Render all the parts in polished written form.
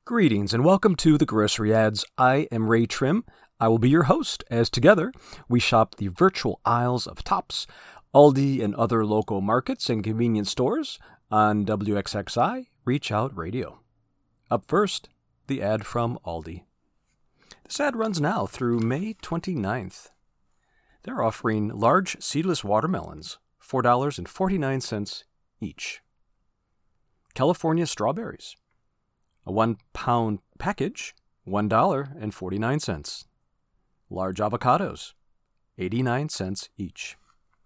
Greetings and welcome to the Grocery Ads. I am Ray Trim. I will be your host as together we shop the virtual aisles of Tops, Aldi, and other local markets and convenience stores on WXXI Reach Out Radio. Up first, the ad from Aldi. This ad runs now through May 29th. They're offering large seedless watermelons, $4.49 each. California strawberries, a 1-pound package, $1.49. Large avocados, 89 cents each.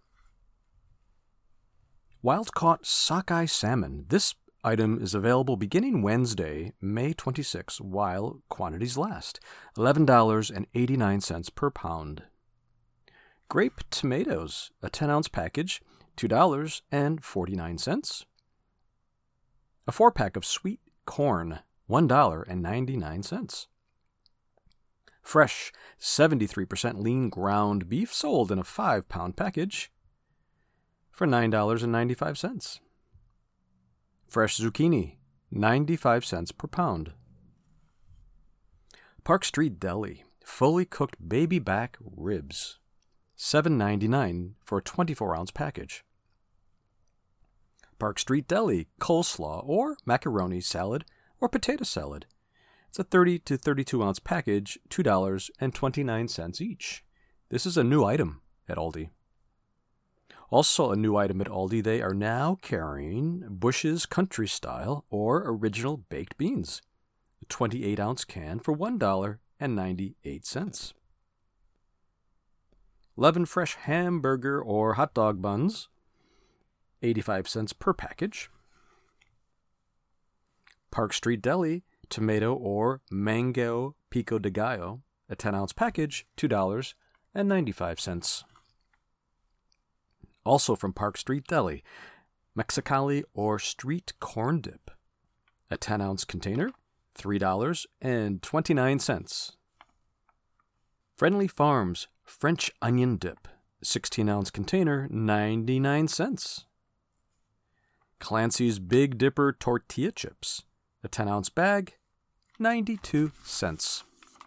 Wild-caught sockeye salmon. This item is available beginning Wednesday, May 26, while quantities last. $11.89 per pound. Grape tomatoes, a 10-ounce package, $2.49. A 4-pack of sweet corn, $1.99. Fresh, 73% lean ground beef sold in a 5-pound package for $9.95. Fresh zucchini, 95 cents per pound. Park Street Deli, fully cooked baby back ribs, $7.99 for a 24-ounce package. Park Street Deli, coleslaw or macaroni salad or potato salad. It's a 30 to 32-ounce package, $2.29 each. This is a new item at Aldi. Also a new item at Aldi, they are now carrying Bush's Country Style or Original Baked Beans, a 28-ounce can for $1.98. Levin Fresh hamburger or hot dog buns, 85 cents per package. Park Street Deli, tomato or mango pico de gallo, a 10-ounce package, $2.95. Also from Park Street Deli, Mexicali or street corn dip, a 10-ounce container, $3.29. Friendly Farms French onion dip, 16-ounce container, 99 cents. Clancy's Big Dipper tortilla chips, a 10-ounce bag, 92 cents.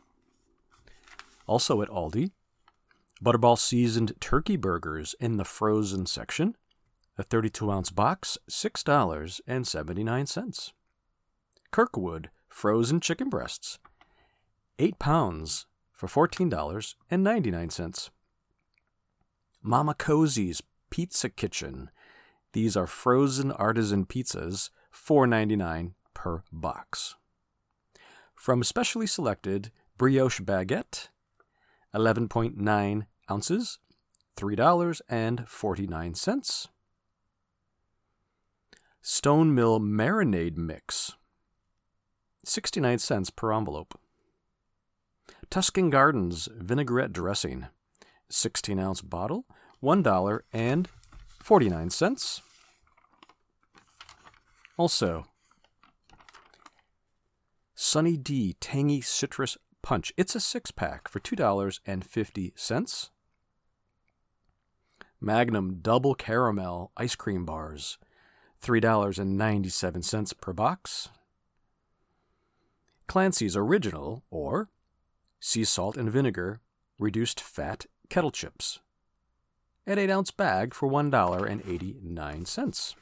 Also at Aldi, Butterball seasoned turkey burgers in the frozen section, a 32-ounce box, $6.79. Kirkwood frozen chicken breasts, 8 pounds for $14.99. Mama Cozy's Pizza Kitchen. These are frozen artisan pizzas, $4.99 per box. From specially selected brioche baguette, 11.9 ounces, $3.49. Stone Mill marinade mix, 69 cents per envelope. Tuscan Gardens vinaigrette dressing, 16-ounce bottle, $1.49. Also, Sunny D Tangy Citrus Punch. It's a 6-pack for $2.50. Magnum Double Caramel Ice Cream Bars, $3.97 per box. Clancy's Original or Sea Salt and Vinegar Reduced Fat Kettle Chips, an 8-ounce bag for $1.89.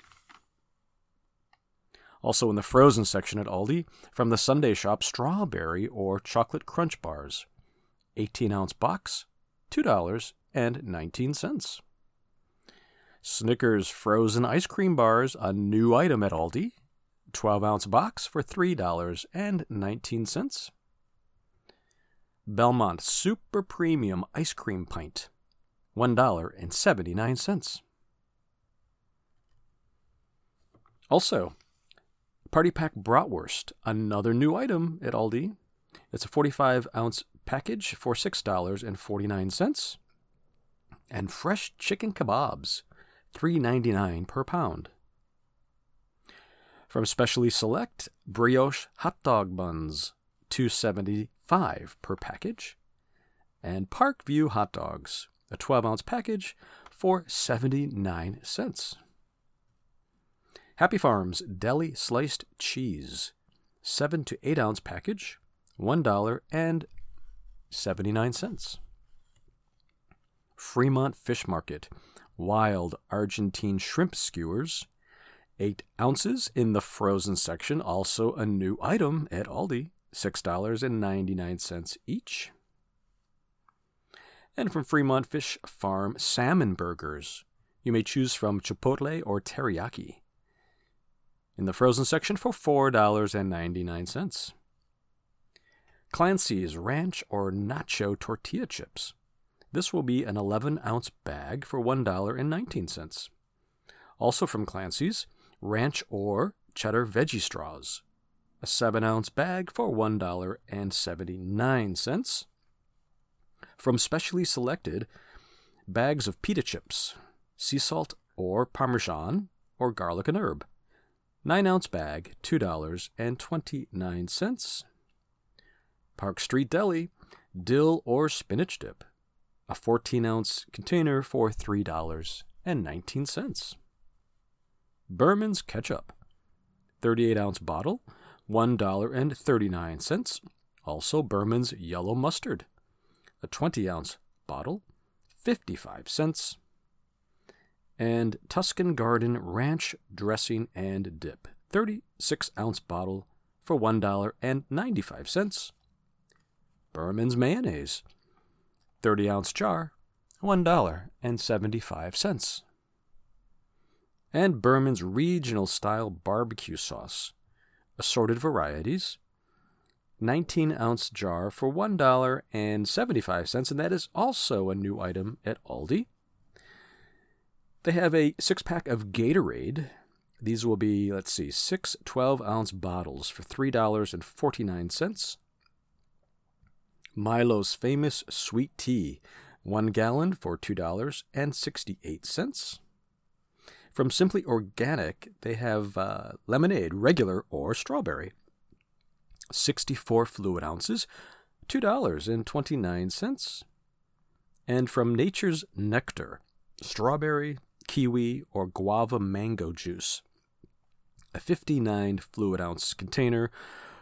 Also in the frozen section at Aldi, from the Sunday Shop, strawberry or chocolate crunch bars, 18-ounce box, $2.19. Snickers frozen ice cream bars, a new item at Aldi, 12-ounce box for $3.19. Belmont Super Premium Ice Cream Pint, $1.79. Also, Party Pack Bratwurst, another new item at Aldi. It's a 45-ounce package for $6.49. And fresh chicken kebabs, $3.99 per pound. From Specially Select, brioche hot dog buns, $2.75 per package. And Parkview hot dogs, a 12-ounce package for 79 cents. Happy Farms Deli Sliced Cheese, 7 to 8 ounce package, $1.79. Fremont Fish Market, wild Argentine shrimp skewers, 8 ounces in the frozen section, also a new item at Aldi, $6.99 each. And from Fremont Fish Farm, salmon burgers. You may choose from chipotle or teriyaki. In the frozen section for $4.99. Clancy's Ranch or Nacho Tortilla Chips. This will be an 11-ounce bag for $1.19. Also from Clancy's, Ranch or Cheddar Veggie Straws. A 7-ounce bag for $1.79. From Specially Selected, bags of pita chips, sea salt or Parmesan or garlic and herb. 9-ounce bag, $2.29. Park Street Deli, dill or spinach dip. A 14-ounce container for $3.19. Berman's Ketchup, 38-ounce bottle, $1.39. Also Berman's Yellow Mustard, a 20-ounce bottle, 55 cents. And Tuscan Garden Ranch Dressing and Dip, 36-ounce bottle for $1.95. Berman's Mayonnaise, 30-ounce jar, $1.75. And Berman's Regional Style Barbecue Sauce, assorted varieties, 19-ounce jar for $1.75, and that is also a new item at Aldi. They have a 6-pack of Gatorade. These will be, 6 12-ounce bottles for $3.49. Milo's Famous Sweet Tea, 1 gallon for $2.68. From Simply Organic, they have lemonade, regular or strawberry. 64 fluid ounces, $2.29. And from Nature's Nectar, strawberry, kiwi, or guava mango juice. A 59 fluid ounce container,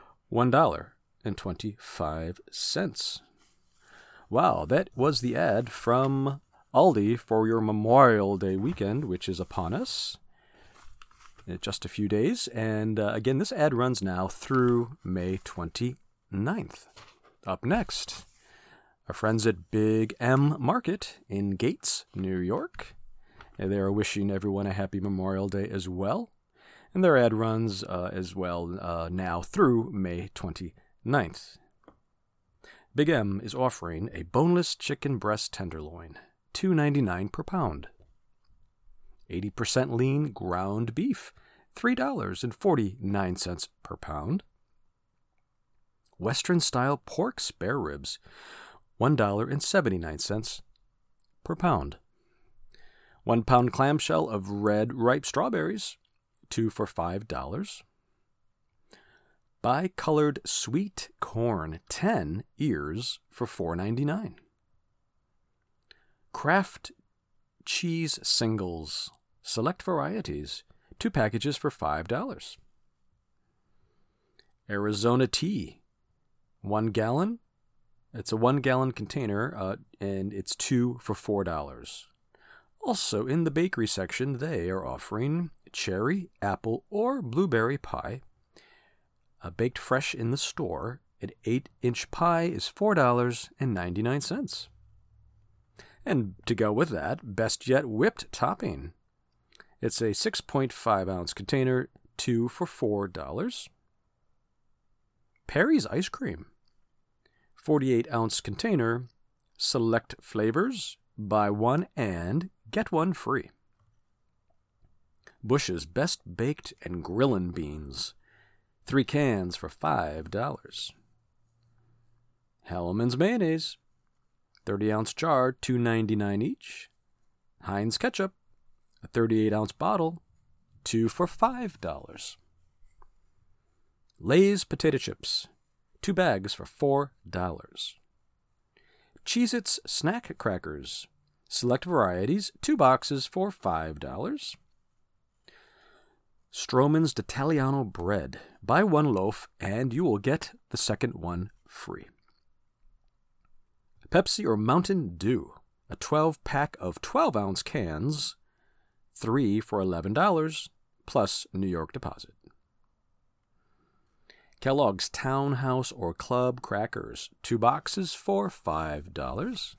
$1.25. Wow, that was the ad from Aldi for your Memorial Day weekend, which is upon us in just a few days. And again, this ad runs now through May 29th. Up next, our friends at Big M Market in Gates, New York. And they are wishing everyone a happy Memorial Day as well. And their ad runs as well now through May 29th. Big M is offering a boneless chicken breast tenderloin, $2.99 per pound. 80% lean ground beef, $3.49 per pound. Western-style pork spare ribs, $1.79 per pound. 1 pound clamshell of red ripe strawberries, 2 for $5. Bi-colored sweet corn, 10 ears for $4.99. Kraft cheese singles, select varieties, 2 packages for $5. Arizona tea, 1 gallon. It's a 1 gallon container, and it's 2 for $4. Also, in the bakery section, they are offering cherry, apple, or blueberry pie. Baked fresh in the store, an 8-inch pie is $4.99. And to go with that, Best Yet whipped topping. It's a 6.5 ounce container, 2 for $4. Perry's ice cream, 48 ounce container, select flavors, buy one and get one free. Bush's Best Baked and Grillin' Beans, 3 cans for $5. Hellmann's Mayonnaise, 30-ounce jar, $2.99 each. Heinz Ketchup, a 38-ounce bottle, 2 for $5. Lay's Potato Chips, 2 bags for $4. Cheez-Its Snack Crackers, select varieties, 2 boxes for $5. Stroman's d'Italiano bread. Buy one loaf and you will get the second one free. Pepsi or Mountain Dew. A 12-pack of 12-ounce cans, 3 for $11, plus New York deposit. Kellogg's Townhouse or Club crackers. 2 boxes for $5.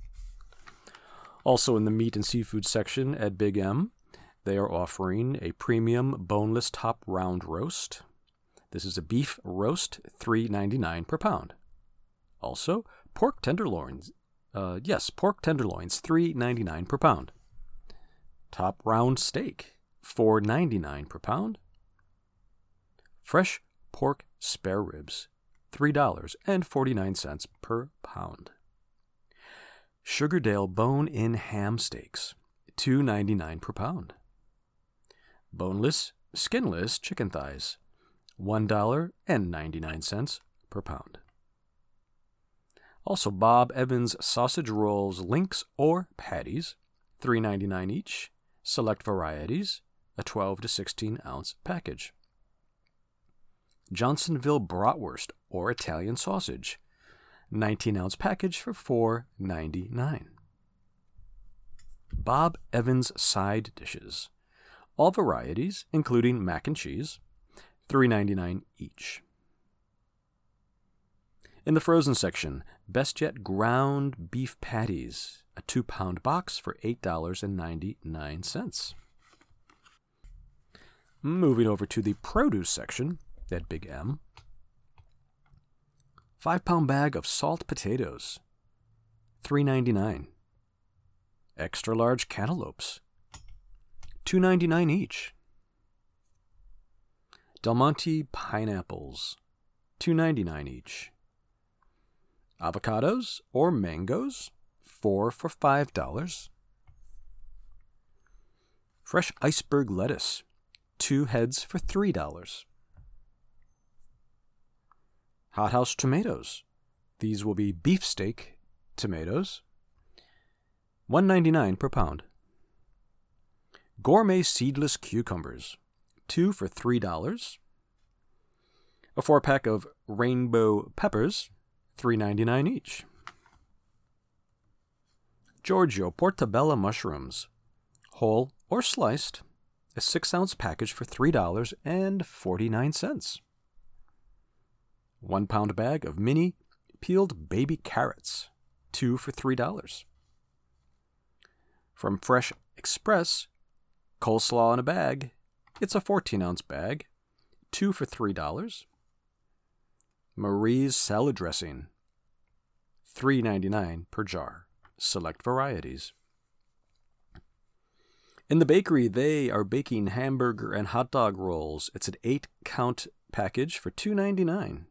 Also in the meat and seafood section at Big M, they are offering a premium boneless top round roast. This is a beef roast, $3.99 per pound. Also, pork tenderloins. Pork tenderloins, $3.99 per pound. Top round steak, $4.99 per pound. Fresh pork spare ribs, $3.49 per pound. Sugardale bone-in ham steaks, $2.99 per pound. Boneless, skinless chicken thighs, $1.99 per pound. Also, Bob Evans sausage rolls, links, or patties, $3.99 each. Select varieties, a 12 to 16 ounce package. Johnsonville bratwurst or Italian sausage, 19 ounce package for $4.99. Bob Evans side dishes, all varieties, including mac and cheese, $3.99 each. In the frozen section, Best Yet ground beef patties, a 2-pound box for $8.99. Moving over to the produce section at Big M. 5-pound bag of salt potatoes, $3.99. Extra large cantaloupes, $2.99 each. Del Monte pineapples, $2.99 each. Avocados or mangoes, 4 for $5. Fresh iceberg lettuce, 2 heads for $3. Hothouse tomatoes. These will be beefsteak tomatoes, $1.99 per pound. Gourmet seedless cucumbers, 2 for $3. A 4-pack of rainbow peppers, $3.99 each. Giorgio portobello mushrooms, whole or sliced, a 6-ounce package for $3.49. 1-pound bag of mini peeled baby carrots, 2 for $3. From Fresh Express, coleslaw in a bag. It's a 14-ounce bag, 2 for $3. Marie's salad dressing, $3.99 per jar. Select varieties. In the bakery, they are baking hamburger and hot dog rolls. It's an 8-count package for $2.99.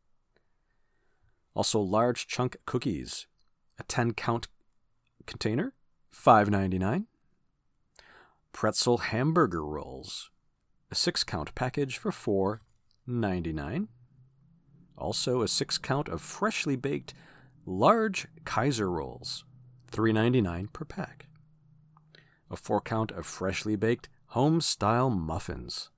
Also, large chunk cookies, a 10-count container, $5.99. Pretzel hamburger rolls, a 6-count package for $4.99. Also, a 6-count of freshly baked large Kaiser rolls, $3.99 per pack. A 4-count of freshly baked home-style muffins.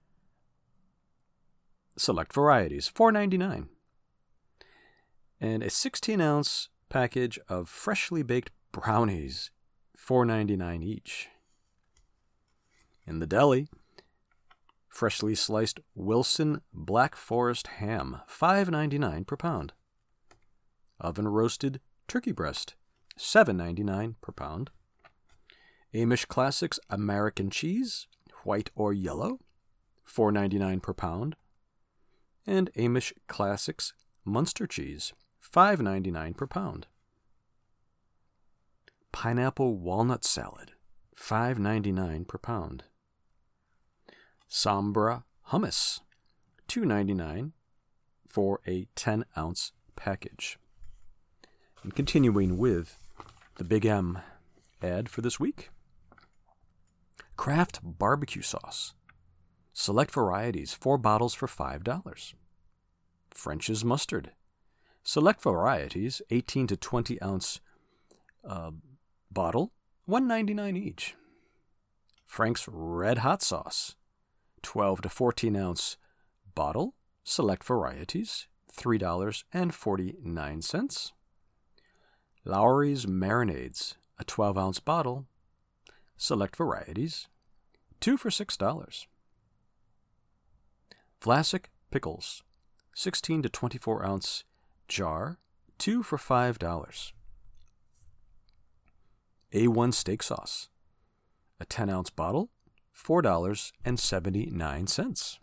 Select varieties, $4.99. And a 16-ounce package of freshly baked brownies, $4.99 each. In the deli, freshly sliced Wilson Black Forest ham, $5.99 per pound. Oven-roasted turkey breast, $7.99 per pound. Amish Classics American cheese, white or yellow, $4.99 per pound. And Amish Classics Munster cheese, $5.99 per pound. Pineapple walnut salad, $5.99 per pound. Sombra hummus, $2.99 for a 10-ounce package. And continuing with the Big M ad for this week. Kraft barbecue sauce. Select varieties, 4 bottles for $5. French's mustard. Select varieties, 18 to 20 ounce bottle, $1.99 each. Frank's red hot sauce, 12 to 14 ounce bottle, select varieties, $3.49. Lawry's Marinades, a 12 ounce bottle, select varieties, 2 for $6. Vlasic Pickles, 16 to 24 ounce jar, 2 for $5. A1 Steak Sauce, a 10 ounce bottle, $4.79.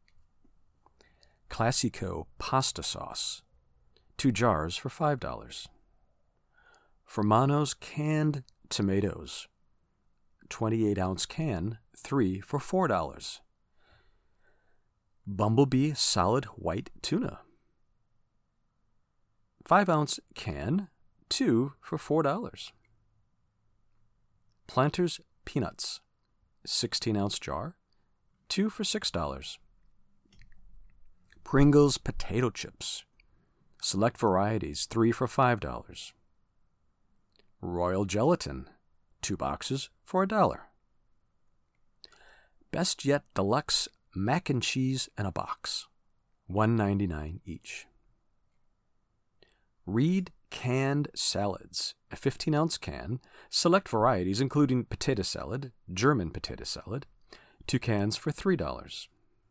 Classico Pasta Sauce, 2 jars for $5. Fermano's Canned Tomatoes, 28 ounce can, 3 for $4. Bumblebee Solid White Tuna, 5 ounce can, 2 for $4. Planters Peanuts, 16 ounce jar, 2 for $6. Pringles Potato Chips, select varieties, 3 for $5. Royal Gelatin, 2 boxes for $1. Best Yet Deluxe Mac and Cheese in a box, $1.99 each. Reed Canned Salads, a 15 ounce can, select varieties including potato salad, German potato salad, 2 cans for $3.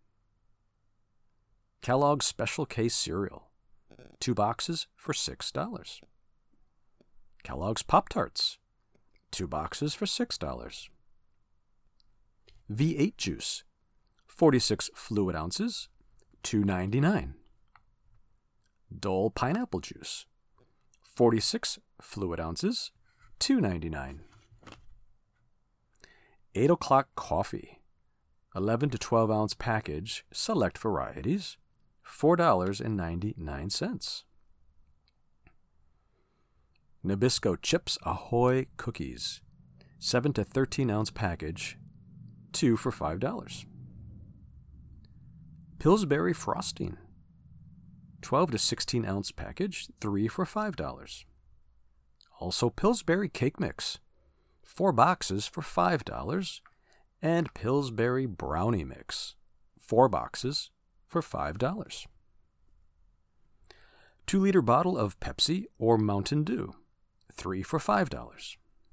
Kellogg's Special K cereal, 2 boxes for $6. Kellogg's Pop-Tarts, 2 boxes for $6. V8 juice, 46 fluid ounces, $2.99. Dole pineapple juice, 46 fluid ounces, $2.99. 8 o'clock coffee, 11 to 12 ounce package, select varieties, $4.99. Nabisco Chips Ahoy cookies, 7 to 13 ounce package, 2 for $5. Pillsbury frosting, 12 to 16 ounce package, 3 for $5. Also Pillsbury cake mix, 4 boxes for $5, and Pillsbury brownie mix, 4 boxes for $5. 2-liter bottle of Pepsi or Mountain Dew, 3 for $5.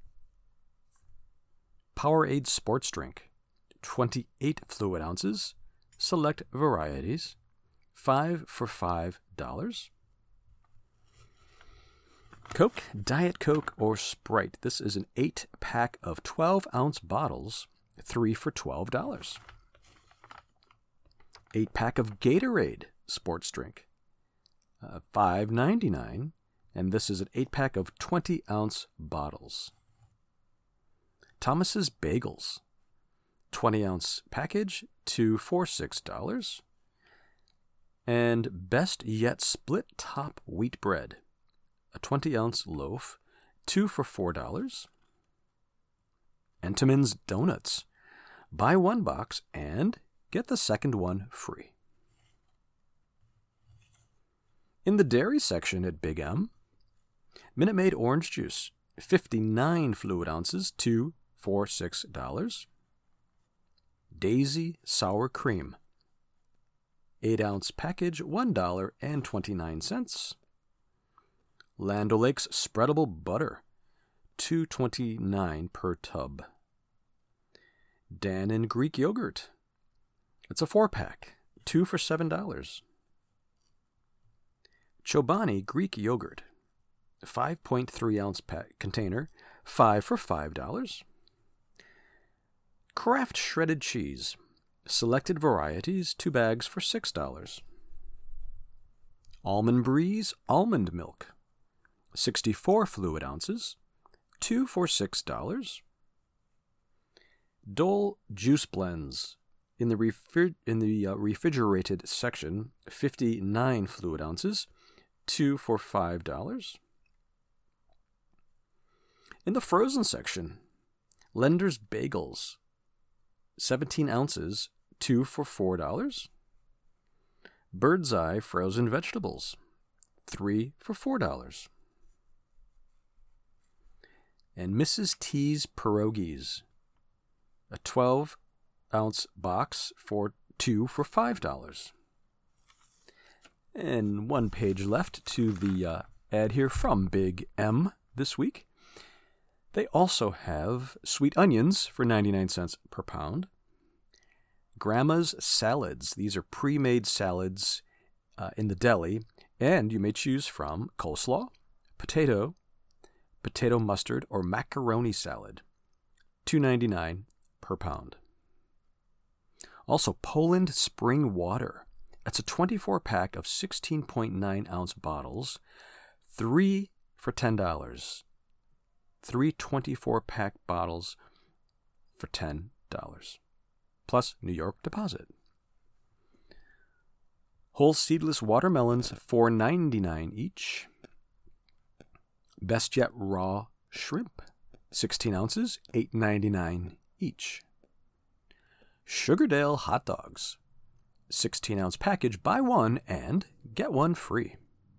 Powerade sports drink, 28 fluid ounces, select varieties, 5 for $5. Coke, Diet Coke, or Sprite. This is an 8-pack of 12 ounce bottles, 3 for $12. 8-pack of Gatorade sports drink, $5.99, and this is an 8-pack of 20 ounce bottles. Thomas's Bagels, 20 ounce package, 2 for $6. And Best Yet Split Top Wheat Bread, a 20 ounce loaf, 2 for $4. Entenmann's Donuts, buy 1 box and get the second one free. In the dairy section at Big M, Minute Maid orange juice, 59 fluid ounces, 2 for $6. Daisy sour cream, 8 ounce package, $1.29. Land O'Lakes spreadable butter, $2.29 per tub. Dan and Greek yogurt, it's a 4-pack, 2 for $7. Chobani Greek yogurt, 5.3 ounce container, 5 for $5. Kraft shredded cheese, selected varieties, 2 bags for $6. Almond Breeze almond milk, 64 fluid ounces, 2 for $6. Dole juice blends, in the refrigerated section, 59 fluid ounces, 2 for $5. In the frozen section, Lender's Bagels, 17 ounces, 2 for $4. Bird's Eye frozen vegetables, 3 for $4. And Mrs. T's pierogies, a ounce box for 2 for $5. And one page left to the ad here from Big M this week. They also have sweet onions for 99 cents per pound. Grandma's salads. These are pre-made salads in the deli, and you may choose from coleslaw, potato mustard, or macaroni salad. $2.99 per pound. Also, Poland Spring Water. That's a 24-pack of 16.9-ounce bottles, 3 for $10. 3 24-pack bottles for $10, plus New York deposit. Whole seedless watermelons, $4.99 each. Best Yet raw shrimp, 16 ounces, $8.99 each. Sugardale hot dogs, 16-ounce package, buy one and get one free.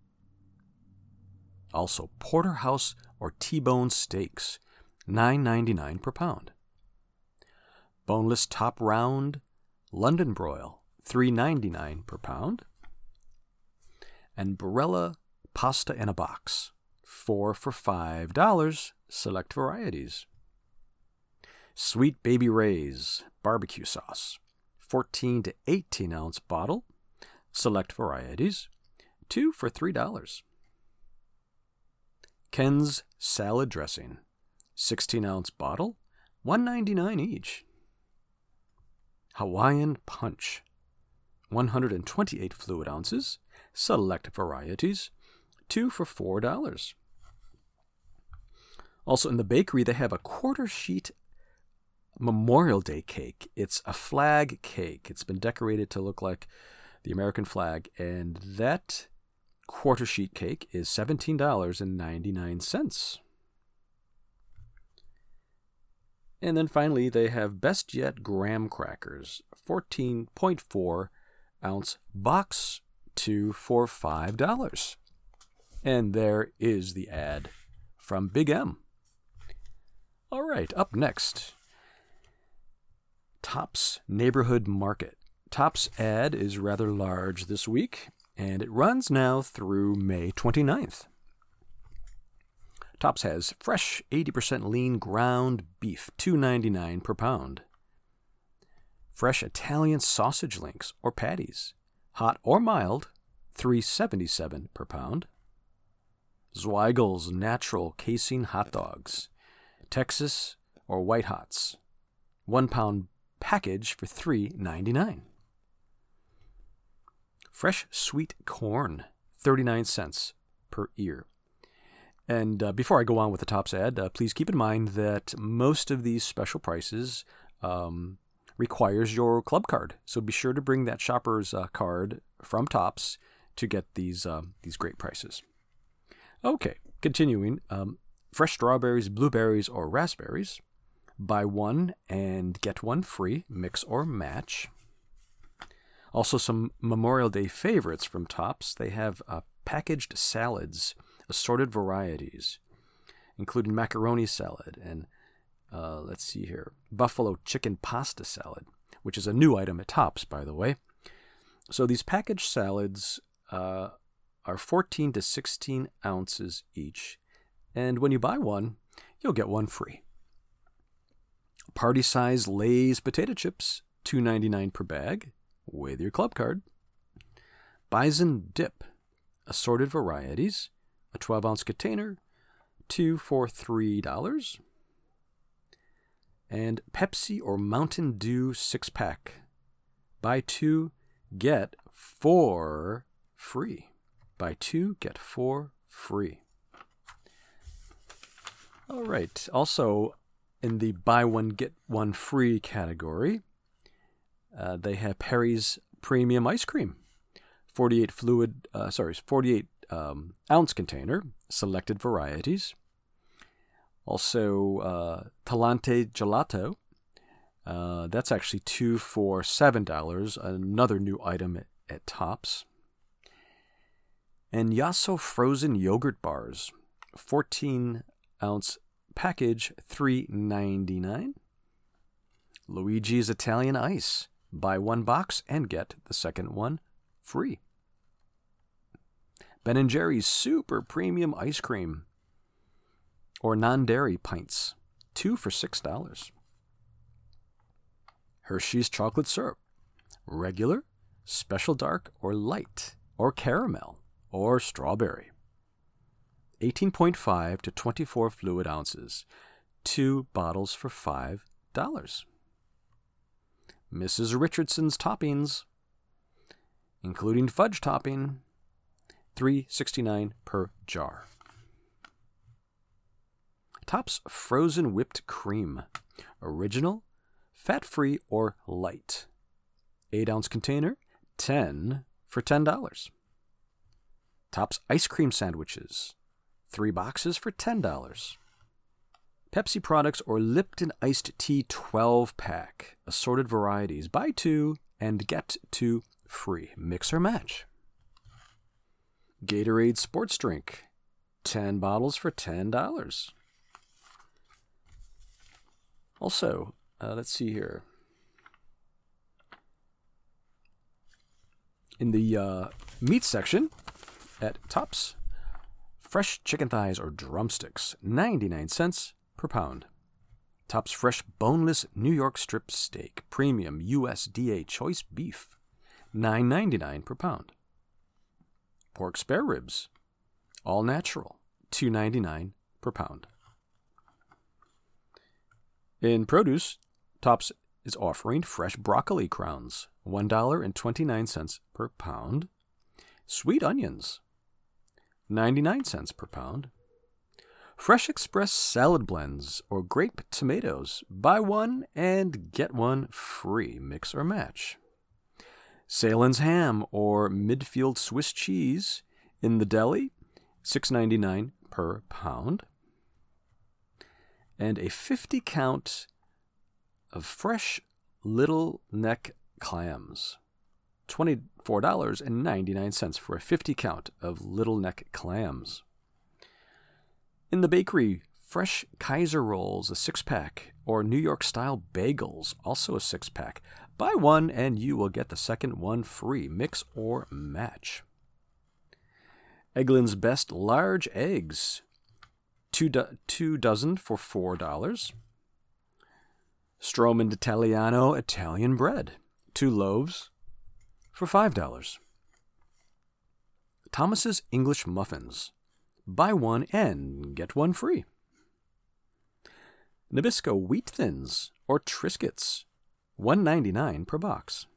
Also, porterhouse or T-bone steaks, $9.99 per pound. Boneless top round London broil, $3.99 per pound. And Barilla pasta in a box, 4 for $5, select varieties. Sweet Baby Ray's barbecue sauce, 14 to 18-ounce bottle, select varieties, 2 for $3. Ken's salad dressing, 16-ounce bottle, $1.99 each. Hawaiian Punch, 128 fluid ounces, select varieties, 2 for $4. Also in the bakery, they have a quarter sheet Memorial Day cake. It's a flag cake. It's been decorated to look like the American flag, and that quarter sheet cake is $17.99. And then finally, they have Best Yet graham crackers, 14.4-ounce box, 2 for $5. And there is the ad from Big M. All right, up next, Tops Neighborhood Market. Tops ad is rather large this week, and it runs now through May 29th. Tops has fresh 80% lean ground beef, $2.99 per pound. Fresh Italian sausage links or patties, hot or mild, $3.77 per pound. Zweigel's natural casing hot dogs, Texas or White Hots, 1 pound package for $3.99. Fresh sweet corn, 39 cents per ear. And before I go on with the Tops ad, please keep in mind that most of these special prices requires your club card. So be sure to bring that shopper's card from Tops to get these great prices. Okay, continuing. Fresh strawberries, blueberries, or raspberries. Buy one and get one free, mix or match. Also some Memorial Day favorites from Tops. They have packaged salads, assorted varieties, including macaroni salad and, let's see here, buffalo chicken pasta salad, which is a new item at Tops, by the way. So these packaged salads are 14 to 16 ounces each, and when you buy one, you'll get one free. Party-size Lay's potato chips, $2.99 per bag, with your club card. Bison dip, assorted varieties, a 12-ounce container, 2 for $3. And Pepsi or Mountain Dew 6-pack, buy 2, get 4 free. Buy 2, get 4 free. All right. Also, in the buy one, get one free category, they have Perry's Premium Ice Cream, 48 ounce container, selected varieties. Also, Talante Gelato, that's actually 2 for $7, another new item at Tops. And Yasso frozen yogurt bars, 14-ounce package, $3.99. Luigi's Italian Ice. Buy one box and get the second one free. Ben & Jerry's Super Premium Ice Cream or non-dairy pints. 2 for $6. Hershey's Chocolate Syrup. Regular, special dark, or light, or caramel, or strawberry. 18.5 to 24 fluid ounces. 2 bottles for $5. Mrs. Richardson's Toppings, including fudge topping, $3.69 per jar. Topps Frozen Whipped Cream. Original, fat-free, or light. 8-ounce container, 10 for $10. Topps Ice Cream Sandwiches. 3 boxes for $10. Pepsi products or Lipton Iced Tea 12-pack. Assorted varieties. Buy 2 and get 2 free. Mix or match. Gatorade Sports Drink. 10 bottles for $10. Also, let's see here. In the meat section at Topps, fresh chicken thighs or drumsticks, 99 cents per pound. Topps Fresh Boneless New York Strip Steak, Premium USDA Choice Beef, $9.99 per pound. Pork spare ribs, all natural, $2.99 per pound. In produce, Topps is offering fresh broccoli crowns, $1.29 per pound. Sweet onions, 99 cents per pound. Fresh Express salad blends or grape tomatoes. Buy one and get one free. Mix or match. Salen's ham or Midfield Swiss cheese in the deli, $6.99 per pound. And a 50 count of fresh little neck clams, $24.99 for a 50 count of little neck clams. In the bakery, fresh Kaiser rolls, a 6-pack, or New York style bagels, also a 6-pack. Buy one and you will get the second one free. Mix or match. Eggland's Best large eggs, 2 dozen for $4. Stroman Italiano Italian bread, 2 loaves for $5. Thomas's English muffins. Buy one and get one free. Nabisco Wheat Thins or Triscuits, $1.99 per box.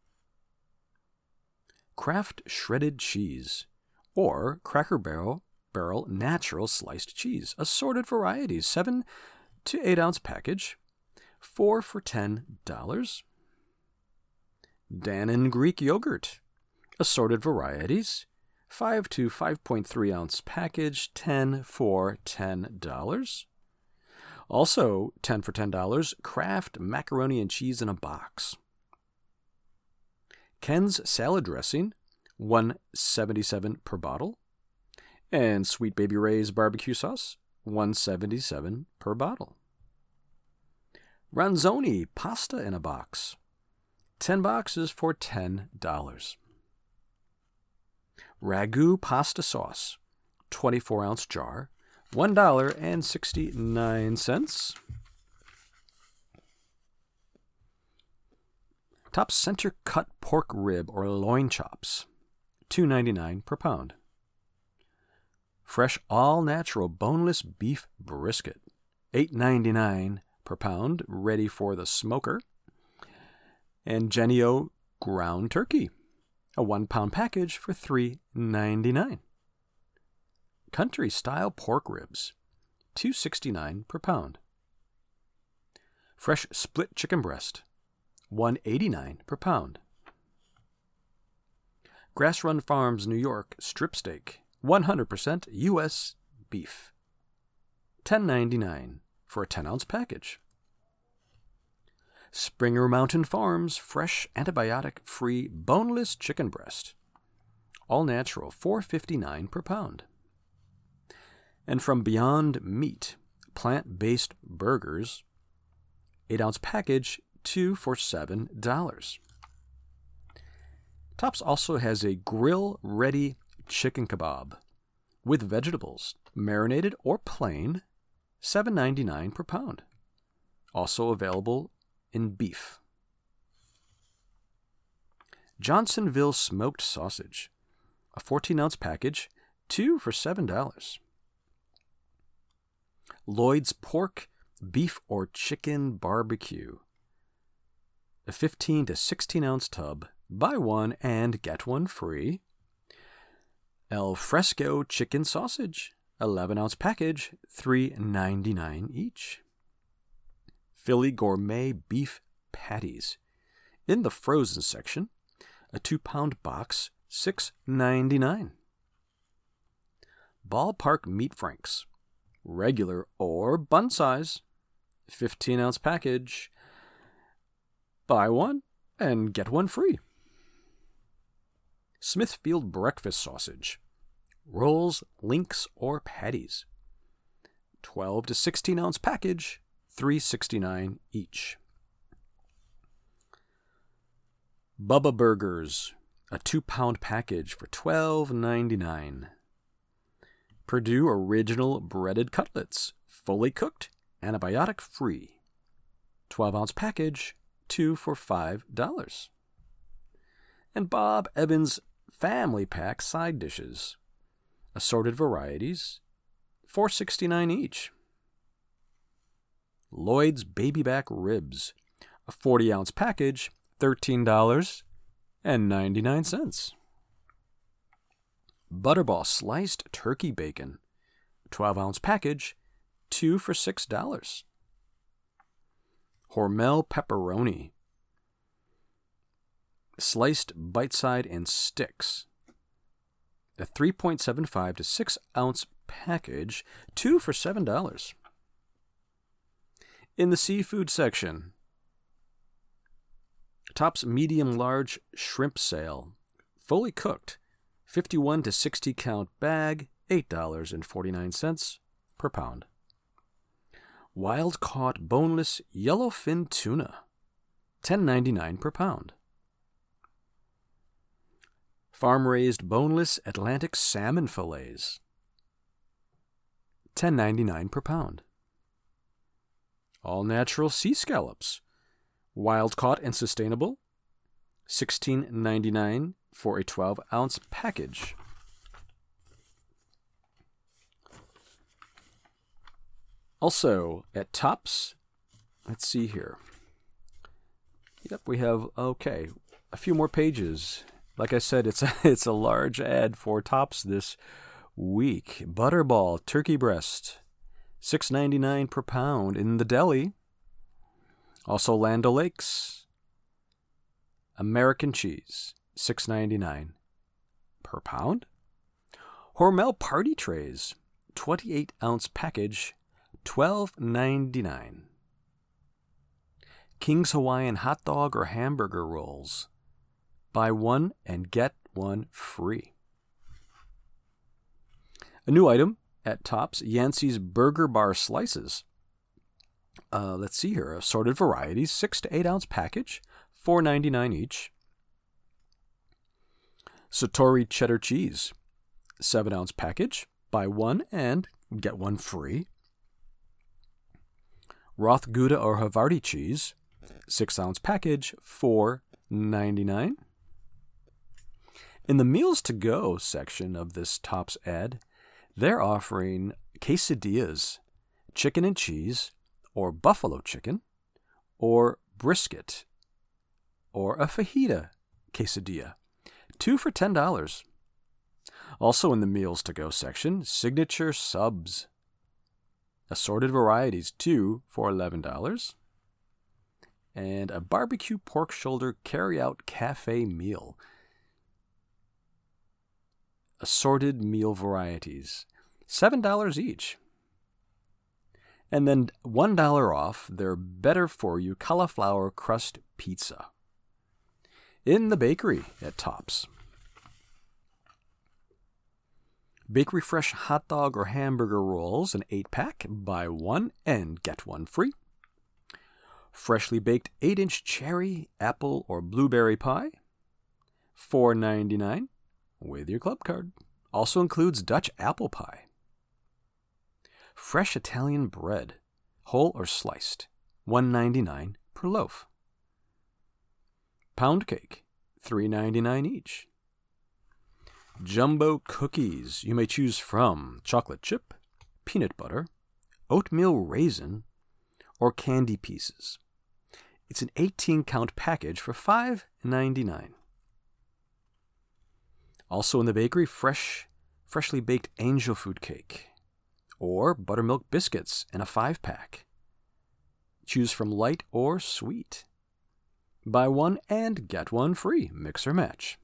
Kraft Shredded Cheese or Cracker Barrel Natural Sliced Cheese, assorted varieties, 7 to 8 ounce package, 4 for $10. Dannon Greek Yogurt, assorted varieties, 5 to 5.3 ounce package, 10 for $10. Also, 10 for $10, Kraft Macaroni and Cheese in a box. Ken's Salad Dressing, $1.77 per bottle. And Sweet Baby Ray's Barbecue Sauce, $1.77 per bottle. Ronzoni Pasta in a box, 10 boxes for $10. Ragu Pasta Sauce, 24-ounce jar, $1.69. Topps Center Cut Pork Rib or Loin Chops, $2.99 per pound. Fresh all-natural boneless beef brisket, $8.99 per pound, ready for the smoker. And Jennie-O ground turkey, a 1-pound package for $3.99. Country-style pork ribs, $2.69 per pound. Fresh split chicken breast, $1.89 per pound. Grass Run Farms New York strip steak, 100% U.S. beef, $10.99 for a 10-ounce package. Springer Mountain Farms fresh antibiotic-free boneless chicken breast, all natural, $4.59 per pound. And from Beyond Meat, plant-based burgers, 8-ounce package, 2 for $7. Tops also has a grill-ready chicken kebab with vegetables, marinated or plain, $7.99 per pound. Also available in beef. Johnsonville smoked sausage, a 14-ounce package, 2 for $7. Lloyd's pork, beef or chicken barbecue, a 15 to 16-ounce tub, buy one and get one free. El Fresco chicken sausage, 11-ounce package, $3.99 each. Philly gourmet beef patties, in the frozen section, a 2-pound box, $6.99. Ballpark meat franks, regular or bun size, 15-ounce package, buy one and get one free. Smithfield breakfast sausage, rolls, links, or patties, 12 to 16-ounce package, $3.69 each. Bubba Burgers, a 2-pound package for $12.99. Purdue Original breaded cutlets, fully cooked, antibiotic-free, 12-ounce package, 2 for $5. And Bob Evans Family Pack side dishes, assorted varieties, $4.69 each. Lloyd's Baby Back Ribs, a 40-ounce package, $13.99. Butterball Sliced Turkey Bacon, 12-ounce package, 2 for $6. Hormel Pepperoni, sliced bite-side and sticks, a 3.75 to 6-ounce package, 2 for $7. In the seafood section, Tops medium large shrimp sale, fully cooked, 51 to 60 count bag, $8.49 per pound. Wild caught boneless yellowfin tuna, $10.99 per pound. Farm raised boneless Atlantic salmon fillets, $10.99 per pound. All natural sea scallops, wild caught and sustainable, $16.99 for a 12-ounce package. Also at Tops, let's see here. Yep, we have, a few more pages. Like I said, it's a large ad for Tops this week. Butterball turkey breast, $6.99 per pound in the deli. Also Land O'Lakes American cheese, $6.99 per pound. Hormel party trays, 28-ounce package, $12.99. King's Hawaiian hot dog or hamburger rolls, buy one and get one free. A new item at Tops, Yancey's Burger Bar Slices. Let's see here, assorted varieties, 6 to 8 ounce package, $4.99 each. Satori cheddar cheese, 7-ounce package, buy one and get one free. Roth Gouda or Havarti cheese, 6-ounce package, $4.99. In the Meals to Go section of this Tops ad, they're offering quesadillas, chicken and cheese, or buffalo chicken, or brisket, or a fajita quesadilla, 2 for $10. Also in the Meals to Go section, signature subs, assorted varieties, 2 for $11. And a barbecue pork shoulder carry-out cafe meal, assorted meal varieties, $7 each. And then $1 off their better-for-you cauliflower crust pizza. In the bakery at Tops. Bakery Fresh hot dog or hamburger rolls, an 8-pack, buy one and get one free. Freshly baked 8-inch cherry, apple, or blueberry pie, $4.99 with your club card. Also includes Dutch apple pie. Fresh Italian bread, whole or sliced, $1.99 per loaf. Pound cake, $3.99 each. Jumbo cookies. You may choose from chocolate chip, peanut butter, oatmeal raisin, or candy pieces. It's an 18-count package for $5.99. Also in the bakery, freshly baked angel food cake or buttermilk biscuits in a 5-pack. Choose from light or sweet. Buy one and get one free. Mix or match.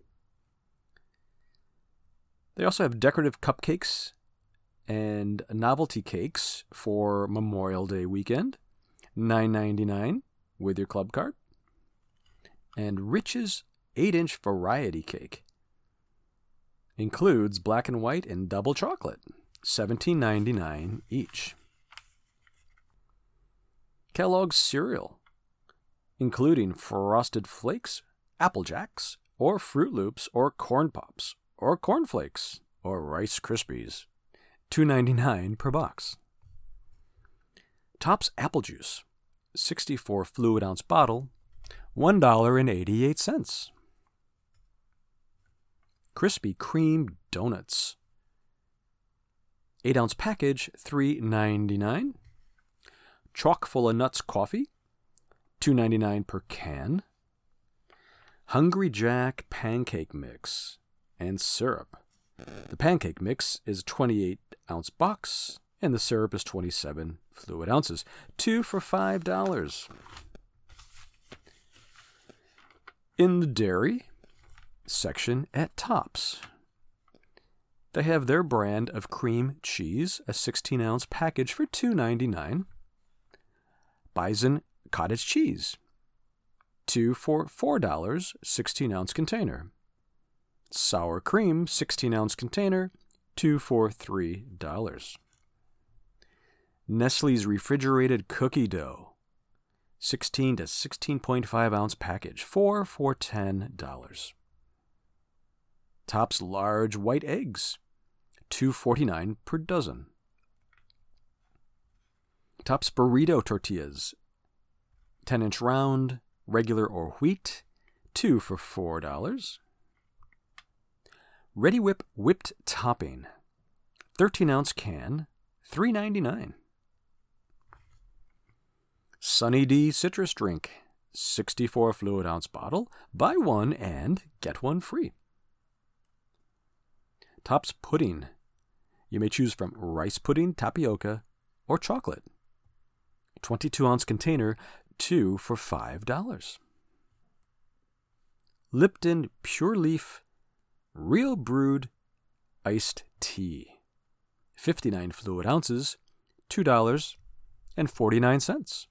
They also have decorative cupcakes and novelty cakes for Memorial Day weekend, $9.99 with your club card. And Rich's 8-inch variety cake includes black and white and double chocolate, $17.99 each. Kellogg's cereal, including Frosted Flakes, Apple Jacks, or Fruit Loops, or Corn Pops, or Corn Flakes, or Rice Krispies, $2.99 per box. Topps Apple Juice, 64 fluid ounce bottle, $1.88. Krispy Kreme donuts, 8-ounce package, $3.99. Chock full of nuts coffee, $2.99 per can. Hungry Jack pancake mix and syrup. The pancake mix is a 28-ounce box, and the syrup is 27 fluid ounces. 2 for $5. In the dairy section at Topps, they have their brand of cream cheese, a 16-ounce package for $2.99. Bison cottage cheese, 2 for $4, 16-ounce container. Sour cream, 16-ounce container, 2 for $3. Nestle's refrigerated cookie dough, 16 to 16.5 ounce package, 4 for $10. Topps large white eggs, $2.49 per dozen. Topps burrito tortillas, 10-inch round, regular or wheat, 2 for $4. Reddi-wip whipped topping, 13-ounce can, $3.99. Sunny D citrus drink, 64 fluid ounce bottle, buy one and get one free. Topps pudding. You may choose from rice pudding, tapioca, or chocolate. 22-ounce container, 2 for $5. Lipton Pure Leaf Real Brewed Iced Tea, 59 fluid ounces, $2.49.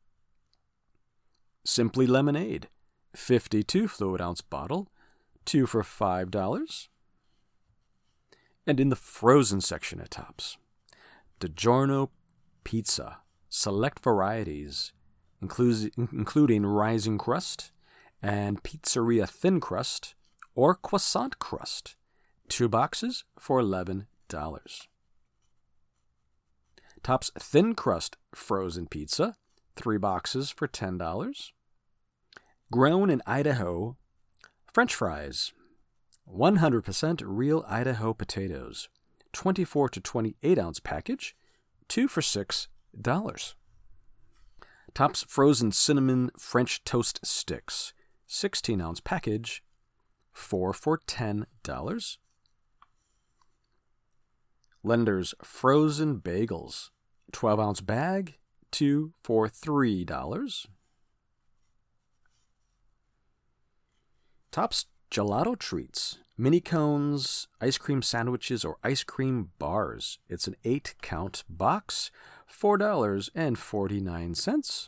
Simply Lemonade, 52 fluid ounce bottle, 2 for $5. And in the frozen section at Topps, DiGiorno Pizza, select varieties, including Rising Crust and Pizzeria Thin Crust or Croissant Crust, 2 boxes for $11. Topps Thin Crust Frozen Pizza, 3 boxes for $10. Grown in Idaho French fries, 100% real Idaho potatoes, 24 to 28 ounce package, 2 for $6. Topps Frozen Cinnamon French Toast Sticks, 16-ounce package, 4 for $10. Lender's Frozen Bagels, 12-ounce bag, 2 for $3. Topps Gelato Treats, mini cones, ice cream sandwiches, or ice cream bars. It's an 8-count box, $4.49.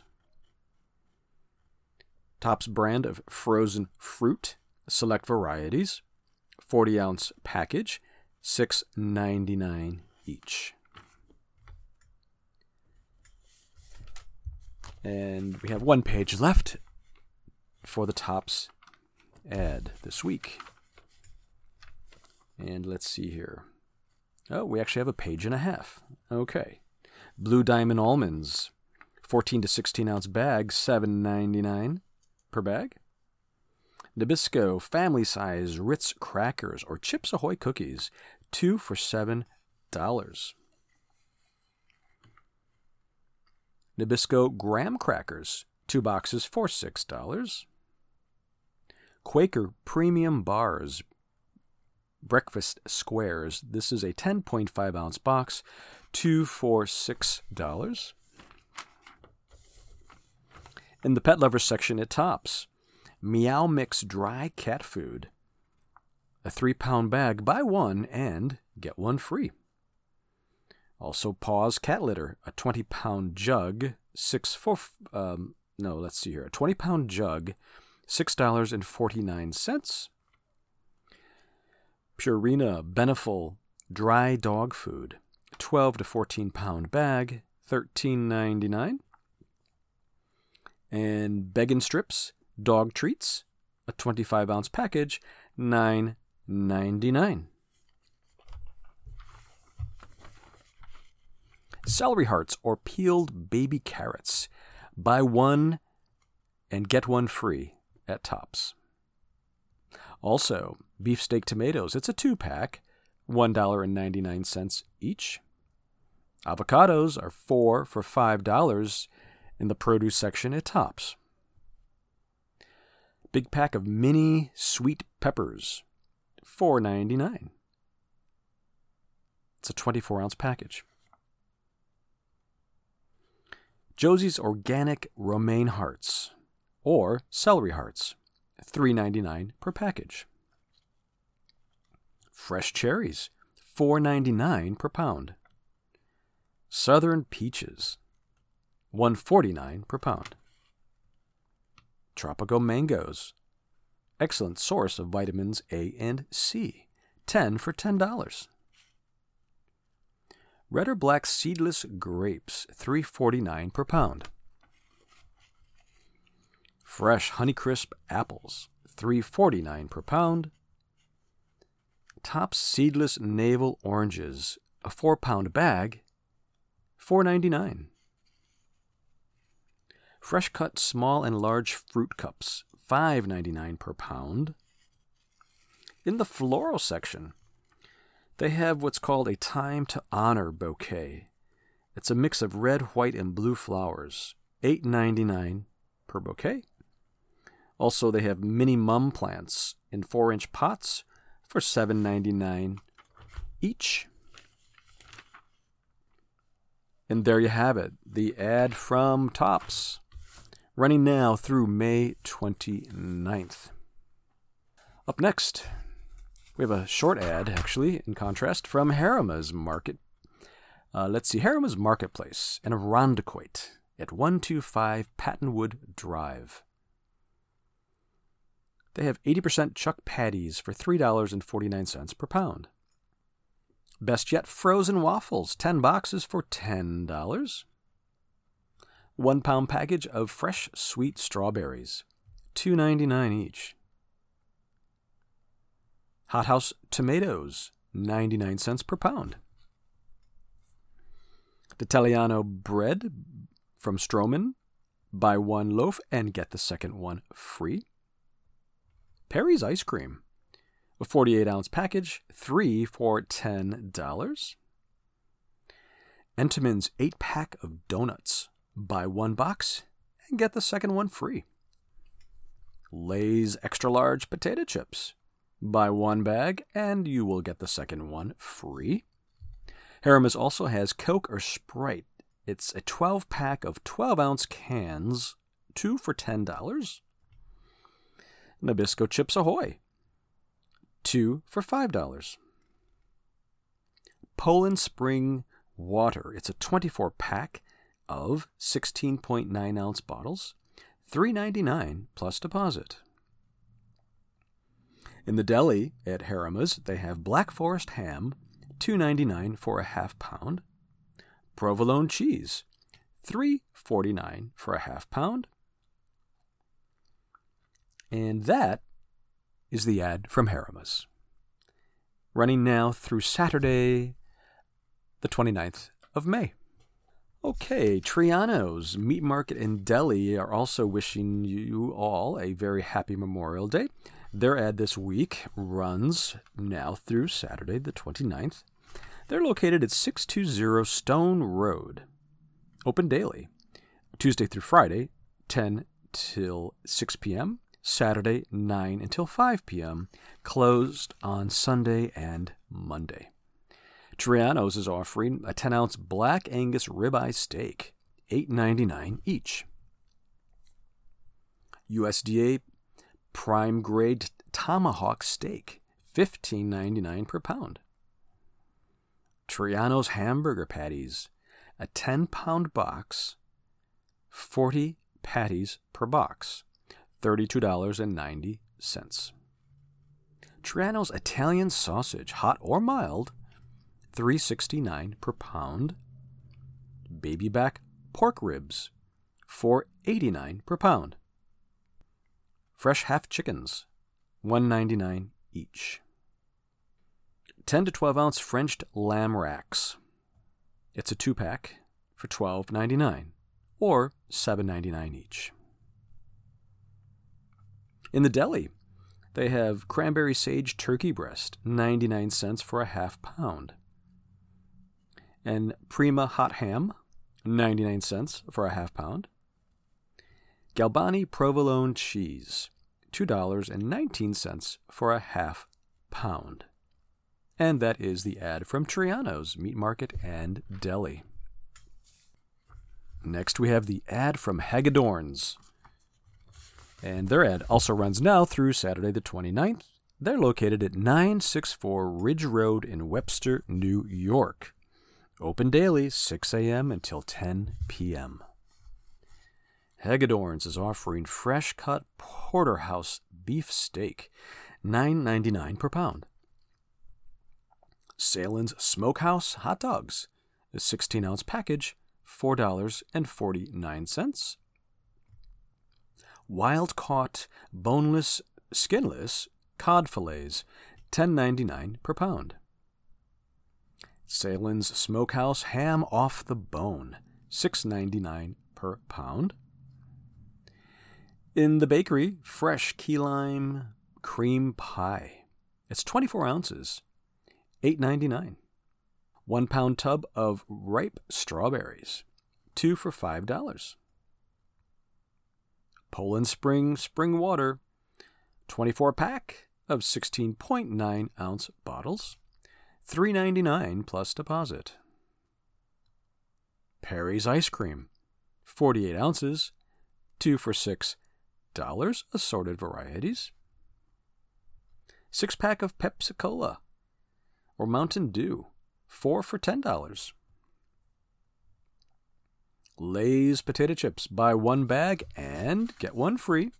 Topps brand of frozen fruit, select varieties, 40-ounce package, $6.99 each. And we have one page left for the Tops ad this week. And let's see here. Oh, we actually have a page and a half. Okay. Blue Diamond Almonds, 14 to 16 ounce bag, $7.99 per bag. Nabisco family size Ritz crackers or Chips Ahoy cookies, 2 for $7. Nabisco graham crackers, 2 boxes for $6. Quaker premium bars, breakfast squares. This is a 10.5 ounce box, 2 for $6. In the pet lover section at Tops, Meow Mix dry cat food, a 3-pound bag, buy one and get one free. Also, Paws cat litter, a 20-pound jug, a 20-pound jug, $6.49. Purina Beneful dry dog food, 12 to 14-pound bag, $13.99. And Beggin' Strips dog treats, a 25-ounce package, $9.99. Celery hearts or peeled baby carrots, buy one and get one free at Tops. Also, beefsteak tomatoes, it's a 2-pack, $1.99 each. Avocados are 4 for $5 in the produce section at Tops. Big pack of mini sweet peppers, $4.99. It's a 24-ounce package. Josie's Organic Romaine Hearts, or Celery Hearts, $3.99 per package. Fresh cherries, $4.99 per pound. Southern Peaches, $1.49 per pound. Tropical Mangoes, excellent source of vitamins A and C, 10 for $10. Red or black seedless grapes, $3.49 per pound. Fresh Honeycrisp apples, $3.49 per pound. Tops seedless navel oranges, a 4-pound bag, $4.99. Fresh cut small and large fruit cups, $5.99 per pound. In the floral section, they have what's called a Time to Honor bouquet. It's a mix of red, white, and blue flowers, $8.99 per bouquet. Also, they have mini mum plants in 4-inch pots for $7.99 each. And there you have it, the ad from Tops, running now through May 29th. Up next, we have a short ad, actually, in contrast, from Harrima's Market. Let's see, Harrima's Marketplace in Irondequoit at 125 Pattonwood Drive. They have 80% chuck patties for $3.49 per pound. Best yet, frozen waffles, 10 boxes for $10. 1-pound package of fresh sweet strawberries, $2.99 each. Hot House tomatoes, 99 cents per pound. D'Italiano bread from Stroman, buy one loaf and get the second one free. Perry's ice cream, a 48-ounce package, 3 for $10. Entenmann's 8-pack of donuts, buy one box and get the second one free. Lay's extra large potato chips, buy one bag and you will get the second one free. Harrima's also has Coke or Sprite. It's a 12-pack of 12-ounce cans, 2 for $10. Nabisco Chips Ahoy, 2 for $5. Poland Spring Water. It's a 24-pack of 16.9-ounce bottles, $3.99 plus deposit. In the deli at Harrima's, they have Black Forest ham, $2.99 for a half pound. Provolone cheese, $3.49 for a half pound. And that is the ad from Harrima's, running now through Saturday, the 29th of May. Okay, Triano's Meat Market and Deli are also wishing you all a very happy Memorial Day. Their ad this week runs now through Saturday, the 29th. They're located at 620 Stone Road. Open daily, Tuesday through Friday, 10 till 6 p.m., Saturday, 9 until 5 p.m., closed on Sunday and Monday. Triano's is offering a 10-ounce Black Angus ribeye steak, $8.99 each. USDA prime grade tomahawk steak, $15.99 per pound. Triano's hamburger patties, a 10-pound box, 40 patties per box, $32.90. Triano's Italian sausage, hot or mild, $3.69 per pound. Baby back pork ribs, $4.89 per pound. Fresh half chickens, $1.99 each. 10 to 12 ounce Frenched lamb racks. It's a 2-pack for $12.99 or $7.99 each. In the deli, they have cranberry sage turkey breast, 99 cents for a half pound. And Prima hot ham, 99 cents for a half pound. Galbani provolone cheese, $2.19 for a half pound. And that is the ad from Triano's Meat Market and Deli. Next we have the ad from Hagedorn's. And their ad also runs now through Saturday the 29th. They're located at 964 Ridge Road in Webster, New York. Open daily, 6 a.m. until 10 p.m. Hagedorn's is offering fresh-cut porterhouse beef steak, $9.99 per pound. Salen's Smokehouse hot dogs, a 16-ounce package, $4.49. Wild-caught, boneless, skinless cod fillets, $10.99 per pound. Salen's Smokehouse ham off the bone, $6.99 per pound. In the bakery, fresh key lime cream pie. It's 24 ounces, $8.99. 1 pound tub of ripe strawberries, 2 for $5. Poland Spring water, 24-pack of 16.9 ounce bottles, $3.99 plus deposit. Perry's ice cream, 48 ounces, 2 for $6, assorted varieties. 6-pack of Pepsi-Cola or Mountain Dew, 4 for $10. Lay's potato chips, buy 1 bag and get 1 free.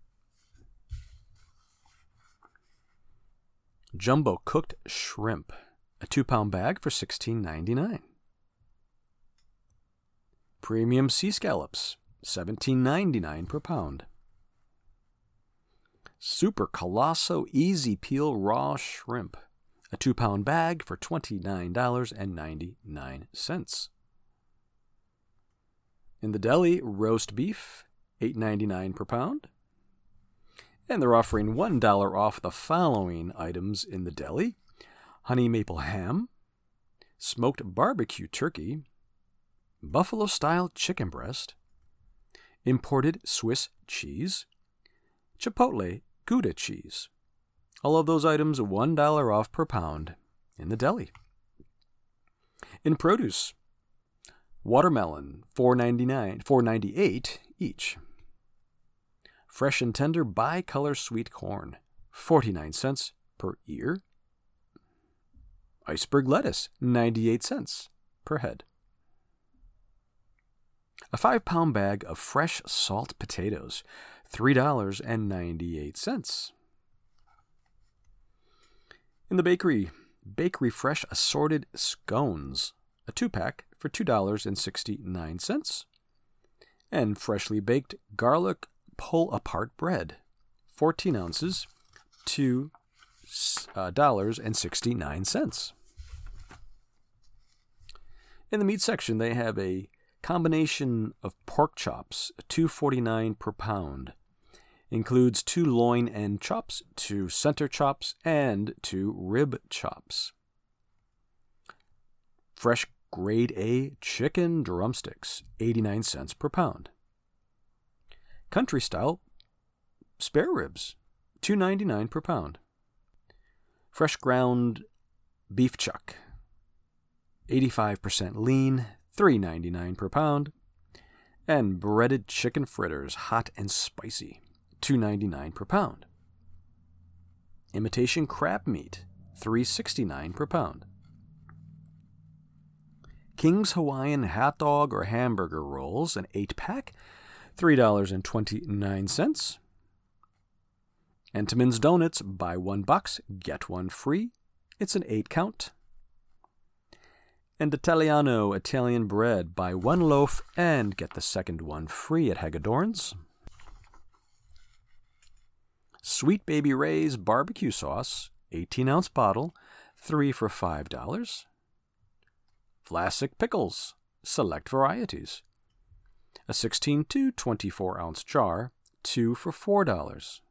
Jumbo cooked shrimp, a 2-pound bag for $16.99. Premium sea scallops, $17.99 per pound. Super Colosso Easy Peel raw shrimp, a 2-pound bag for $29.99. In the deli, roast beef, $8.99 per pound. And they're offering $1 off the following items in the deli: honey maple ham, smoked barbecue turkey, buffalo-style chicken breast, imported Swiss cheese, chipotle Gouda cheese. All of those items $1 off per pound in the deli. In produce, watermelon, $4.98 each. Fresh and tender bicolor sweet corn, 49 cents per ear. Iceberg lettuce, 98 cents per head. A 5-pound bag of fresh salt potatoes, $3.98. In the bakery, Bakery Fresh assorted scones, a 2-pack for $2.69. And freshly baked garlic pull-apart bread, 14 ounces, $2.69. In the meat section, they have a combination of pork chops, $2.49 per pound. Includes 2 loin end chops, 2 center chops, and 2 rib chops. Fresh grade A chicken drumsticks, 89 cents per pound. Country style spare ribs, $2.99 per pound. Fresh ground beef chuck, 85% lean, $3.99 per pound. And breaded chicken fritters, hot and spicy, $2.99 per pound. Imitation crab meat, $3.69 per pound. King's Hawaiian hot dog or hamburger rolls, an 8-pack, $3.29. Entenmann's Donuts, buy 1 box, get 1 free. It's an 8-count. And Italiano Italian bread, buy 1 loaf and get the second one free at Hagedorn's. Sweet Baby Ray's barbecue sauce, 18-ounce bottle, 3 for $5. Vlasic pickles, select varieties, a 16 to 24-ounce jar, 2 for $4.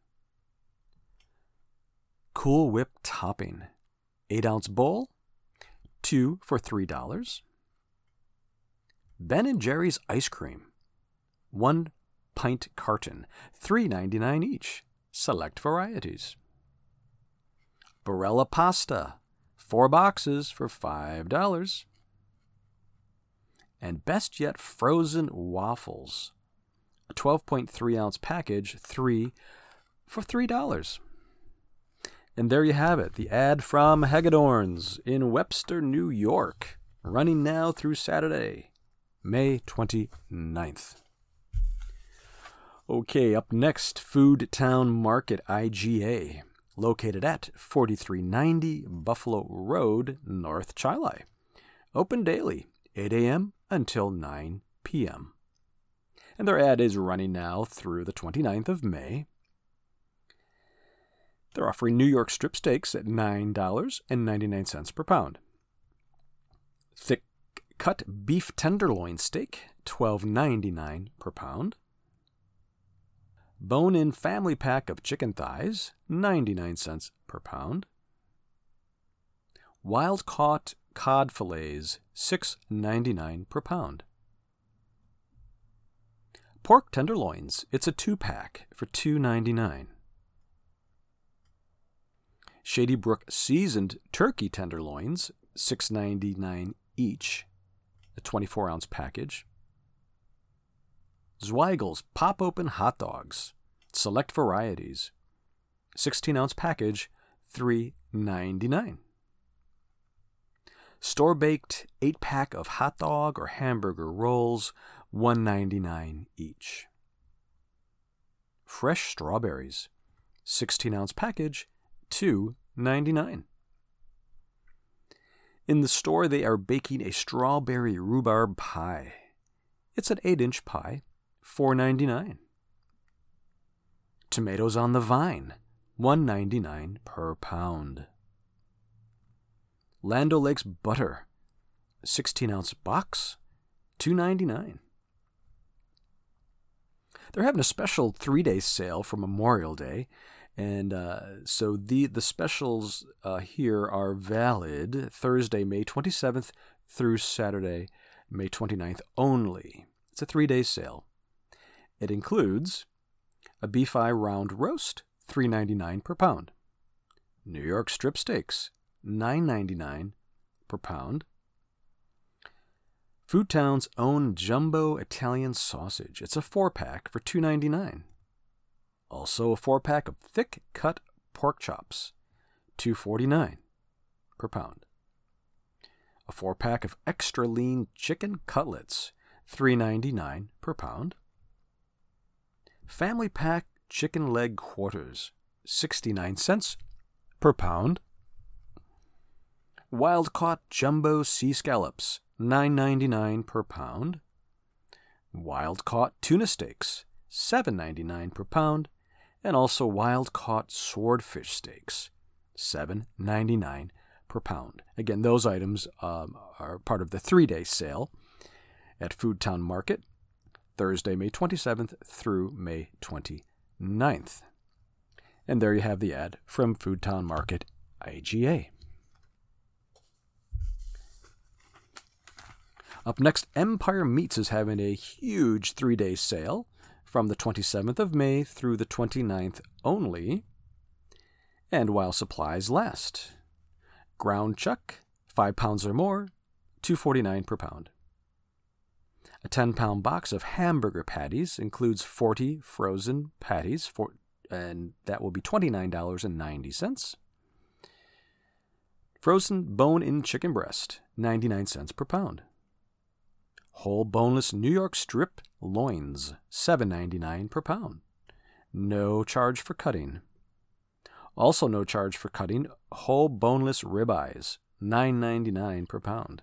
Cool Whip topping, 8-ounce bowl, 2 for $3. Ben & Jerry's ice cream, 1 pint carton, $3.99 each, select varieties. Barilla pasta, 4 boxes for $5. And Best Yet frozen waffles, a 12.3-ounce package, 3 for $3. And there you have it, the ad from Hagedorn's in Webster, New York, running now through Saturday, May 29th. Okay, up next, Food Town Market IGA, located at 4390 Buffalo Road, North Chili. Open daily, 8 a.m. until 9 p.m. And their ad is running now through the 29th of May. They're offering New York strip steaks at $9.99 per pound. Thick cut beef tenderloin steak, $12.99 per pound. Bone-in family pack of chicken thighs, 99 cents per pound. Wild-caught cod fillets, $6.99 per pound. Pork tenderloins, it's a 2-pack for $2.99. Shady Brook seasoned turkey tenderloins, $6.99 each, a 24-ounce package. Zweigel's pop-open hot dogs, select varieties, 16-ounce package, $3.99. Store-baked 8-pack of hot dog or hamburger rolls, $1.99 each. Fresh strawberries, 16-ounce package, $2.99. In the store, they are baking a strawberry rhubarb pie. It's an 8-inch pie, $4.99. Tomatoes on the vine, $1.99 per pound. Land O'Lakes butter, 16-ounce box, $2.99. They're having a special 3-day sale for Memorial Day, and so the specials here are valid Thursday, May 27th through Saturday, May 29th only. It's a 3-day sale. It includes a beef eye round roast, $3.99 per pound. New York strip steaks, $9.99 per pound. Food Town's own jumbo Italian sausage. It's a 4-pack for $2.99. Also a 4-pack of thick-cut pork chops, $2.49 per pound. A 4-pack of extra lean chicken cutlets, $3.99 per pound. Family pack chicken leg quarters, 69 cents per pound. Wild-caught jumbo sea scallops, $9.99 per pound. wild-caught tuna steaks, $7.99 per pound, and also wild-caught swordfish steaks, $7.99 per pound. Again, those items are part of the 3-day sale at Foodtown Market, Thursday, May 27th through May 29th. And there you have the ad from Foodtown Market, IGA. Up next, Empire Meats is having a huge 3-day sale from the 27th of May through the 29th only, and while supplies last. Ground chuck, 5 pounds or more, $2.49 per pound. A 10-pound box of hamburger patties includes 40 frozen patties, and that will be $29.90. Frozen bone-in chicken breast, 99 cents per pound. Whole boneless New York strip loins, $7.99 per pound. No charge for cutting. Also no charge for cutting whole boneless ribeyes, $9.99 per pound.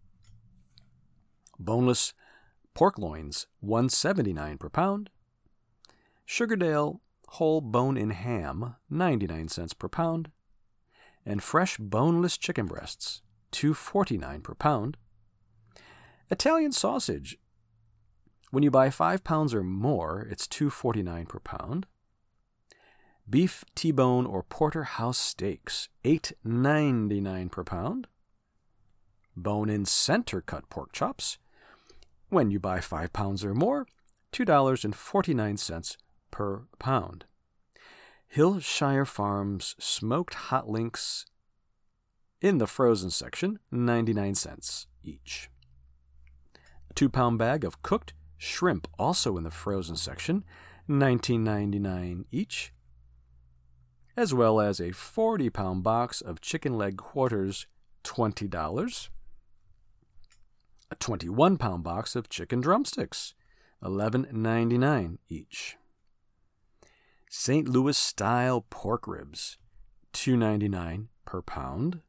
Boneless pork loins, $1.79 per pound. Sugardale whole bone-in ham, 99 cents per pound. And fresh boneless chicken breasts, $2.49 per pound. Italian sausage. When you buy 5 pounds or more, it's $2.49 per pound. Beef T-bone or porterhouse steaks, $8.99 per pound. Bone-in center cut pork chops. When you buy 5 pounds or more, $2.49 per pound. Hillshire Farms smoked hot links in the frozen section, 99 cents each. A 2-pound bag of cooked shrimp, also in the frozen section, $19.99 each, as well as a 40-pound box of chicken leg quarters, $20. A 21-pound box of chicken drumsticks, $11.99 each. St. Louis-style pork ribs, $2.99 per pound.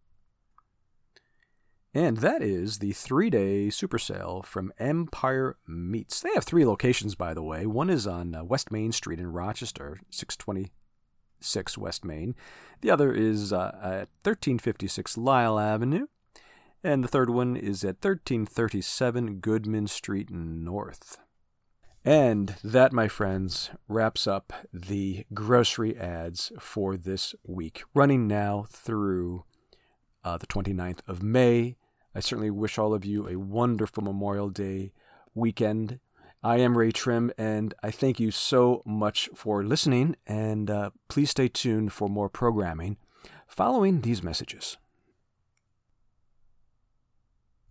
And that is the 3-day super sale from Empire Meats. They have 3 locations, by the way. One is on West Main Street in Rochester, 626 West Main. The other is at 1356 Lyle Avenue. And the third one is at 1337 Goodman Street North. And that, my friends, wraps up the grocery ads for this week, running now through the 29th of May. I certainly wish all of you a wonderful Memorial Day weekend. I am Ray Trim, and I thank you so much for listening, and please stay tuned for more programming following these messages.